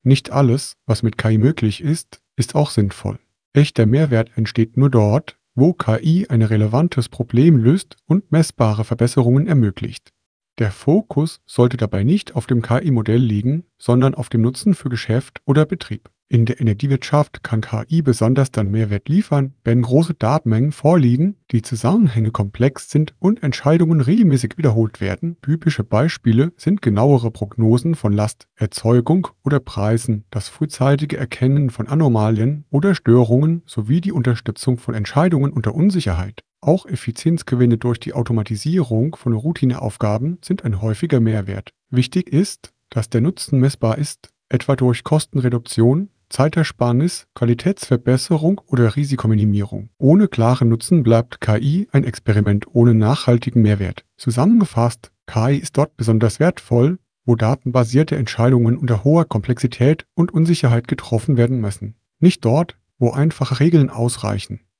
Nicht alles, was mit KI möglich ist, ist auch sinnvoll. Echter Mehrwert entsteht nur dort, wo KI ein relevantes Problem löst und messbare Verbesserungen ermöglicht. Der Fokus sollte dabei nicht auf dem KI-Modell liegen, sondern auf dem Nutzen für Geschäft oder Betrieb. In der Energiewirtschaft kann KI besonders dann Mehrwert liefern, wenn große Datenmengen vorliegen, die Zusammenhänge komplex sind und Entscheidungen regelmäßig wiederholt werden. Typische Beispiele sind genauere Prognosen von Lasterzeugung oder Preisen, das frühzeitige Erkennen von Anomalien oder Störungen sowie die Unterstützung von Entscheidungen unter Unsicherheit. Auch Effizienzgewinne durch die Automatisierung von Routineaufgaben sind ein häufiger Mehrwert. Wichtig ist, dass der Nutzen messbar ist, etwa durch Kostenreduktion, Zeitersparnis, Qualitätsverbesserung oder Risikominimierung. Ohne klaren Nutzen bleibt KI ein Experiment ohne nachhaltigen Mehrwert. Zusammengefasst, KI ist dort besonders wertvoll, wo datenbasierte Entscheidungen unter hoher Komplexität und Unsicherheit getroffen werden müssen. Nicht dort, wo einfache Regeln ausreichen.